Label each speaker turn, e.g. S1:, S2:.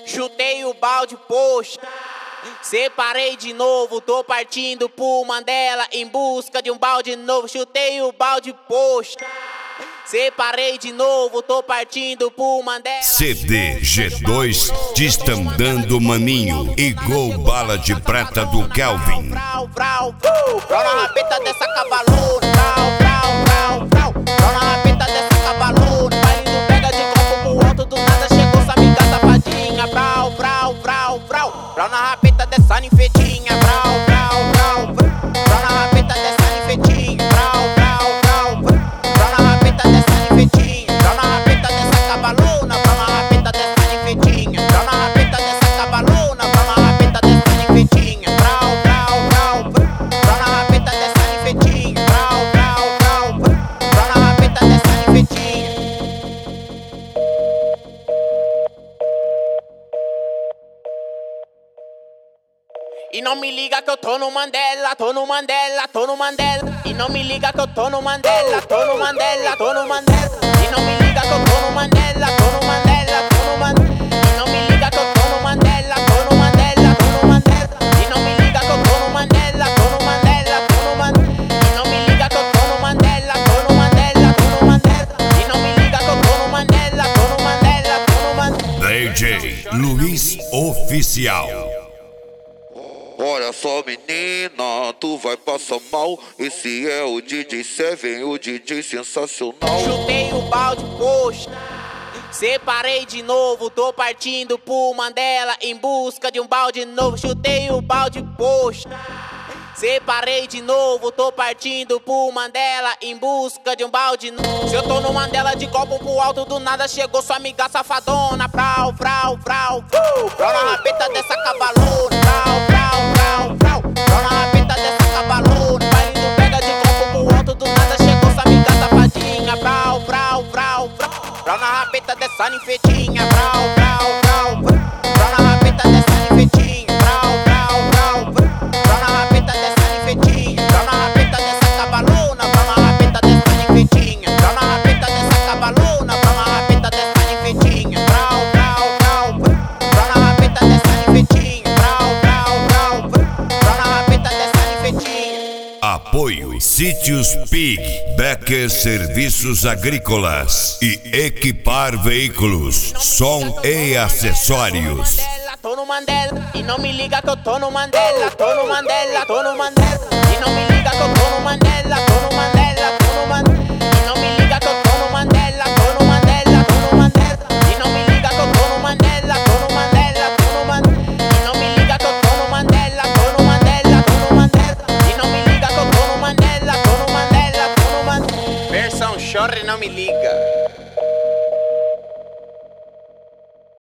S1: Chutei o balde, poxa. Separei de novo, tô partindo pro Mandela em busca de um balde novo. Chutei o balde, poxa. Separei de novo, tô partindo pro Mandela.
S2: CD G2 Destandando Maninho e Gol Bala de Prata do Kelvin.
S1: Vrau, vrau, vrau na rabeta dessa cavalona. Vrau, vrau, vrau, vrau. Vrau na rabeta dessa cavalona. Vai indo, pega de copo pro alto, do nada chegou sua amiga safadinha. Vrau, vrau, vrau, vrau. Vrau na rabeta dessa ninfetinha. Vrau, vrau, vrau, vrau. Vrau na rabeta dessa ninfetinha. Vrau, vrau, vrau, vrau. Vrau na rabeta dessa ninfetinha. Vrau na rabeta dessa cavalona. Vrau na rabeta dessa ninfetinha. Vrau na rabeta dessa cavalona. Vrau na rabeta dessa ninfetinha. Vrau, vrau, vrau, vrau. Vrau na rabeta dessa ninfetinha. Vrau, vrau, vrau, vrau. Vrau na rabeta dessa ninfetinha. E não me liga que eu tô no Mandela, tô no Mandela, tô no Mandela. E não me liga que eu tô no Mandela, tô no Mandela, tô no Mandela. E não me liga que eu tô no Mandela, tô no Mandela, tô no Mandela. E não me liga que eu tô no Mandela, tô no Mandela, tô no Mandela. E não me liga que eu tô no Mandela, tô no Mandela, tô no Mandela. E não me liga que eu tô no Mandela, tô no Mandela, tô no Mandela. E não me liga que eu tô no Mandela, tô no Mandela, tô no Mandela.
S2: DJ Luiz Oficial.
S3: Olha só, menina, tu vai passar mal. Esse é o DJ Seven, o DJ sensacional.
S1: Chutei o balde, poxa. Separei de novo, tô partindo pro Mandela em busca de um balde novo. Chutei o balde, poxa. Separei de novo, tô partindo pro Mandela em busca de um balde novo. Se eu tô no Mandela de copo pro alto, do nada chegou sua amiga safadona. Vrau, vrau, vrau, vrau na rabeta dessa cavalona. Vrau, vrau, vrau, vrau. Vrau na rabeta dessa cavalona. Vai indo, pega de copo pro alto, do nada chegou sua amiga safadinha. Vrau, vrau, vrau, vrau. Vrau na rabeta dessa ninfetinha. Vrau, vrau, vrau, vrau. Vrau na rabeta dessa ninfetinha. Vrau, vrau, vrau, vrau. Vrau na rabeta dessa ninfetinha. Vrau na rabeta dessa cavalona. Vrau na rabeta dessa ninfetinha. Vrau na rabeta dessa cavalona. Vrau na rabeta dessa ninfetinha. Vrau, vrau, vrau, vrau. Vrau na rabeta dessa ninfetinha. Vrau, vrau, vrau, vrau. Vrau na rabeta dessa ninfetinha.
S2: Apoio Sítios Pig, Becker Serviços Agrícolas e Equipar Veículos, som e acessórios.
S1: Tô no Mandela, e não me liga que eu tô no Mandela, tô no Mandela, tô no Mandela. E não me liga que eu tô no Mandela, tô no Mandela, tô no Mandela. E não me liga que eu tô no Mandela, tô no Mandela, tô no Mandela. E não me liga que eu tô no Mandela, tô no Mandela, tô no Mandela. E não me liga que eu tô no Mandela, tô no Mandela, tô no Mandela. E não me liga que eu tô no Mandela, tô no Mandela, tô no Mandela. Versão chora e não me liga.